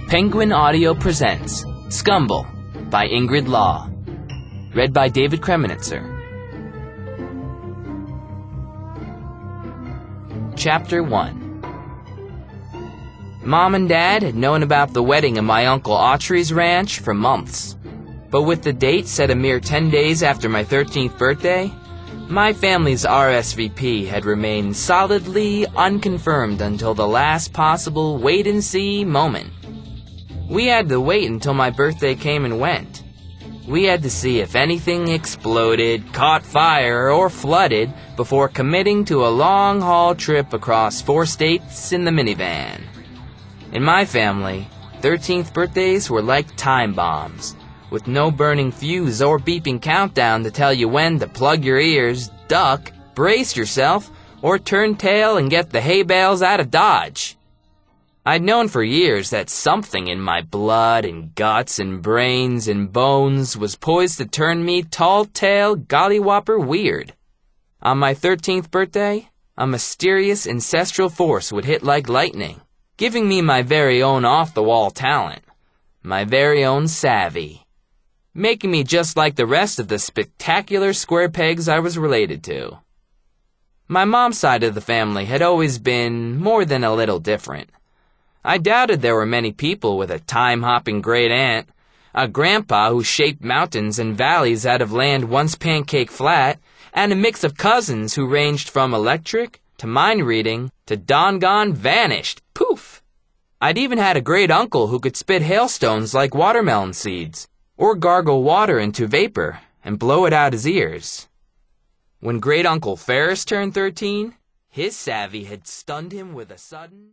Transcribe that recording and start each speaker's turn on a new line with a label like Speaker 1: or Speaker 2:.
Speaker 1: Penguin Audio presents Scumble by Ingrid Law. Read by David Kremenitzer. Chapter 1. Mom and Dad had known about the wedding of my Uncle Autry's ranch for months. But with the date set a mere 10 days after my 13th birthday, my family's RSVP had remained solidly unconfirmed until the last possible wait-and-see moment. We had to wait until my birthday came and went. We had to see if anything exploded, caught fire, or flooded before committing to a long-haul trip across 4 states in the minivan. In my family, 13th birthdays were like time bombs, with no burning fuse or beeping countdown to tell you when to plug your ears, duck, brace yourself, or turn tail and get the hay bales out of Dodge. I'd known for years that something in my blood and guts and brains and bones was poised to turn me tall-tale gollywhopper weird. On my 13th birthday, a mysterious ancestral force would hit like lightning, giving me my very own off-the-wall talent, my very own savvy, making me just like the rest of the spectacular square pegs I was related to. My mom's side of the family had always been more than a little different. I doubted there were many people with a time-hopping great-aunt, a grandpa who shaped mountains and valleys out of land once pancake flat, and a mix of cousins who ranged from electric to mind-reading to dawn-gone vanished, poof. I'd even had a great-uncle who could spit hailstones like watermelon seeds, or gargle water into vapor and blow it out his ears. When great-uncle Ferris turned 13, his savvy had stunned him with a sudden...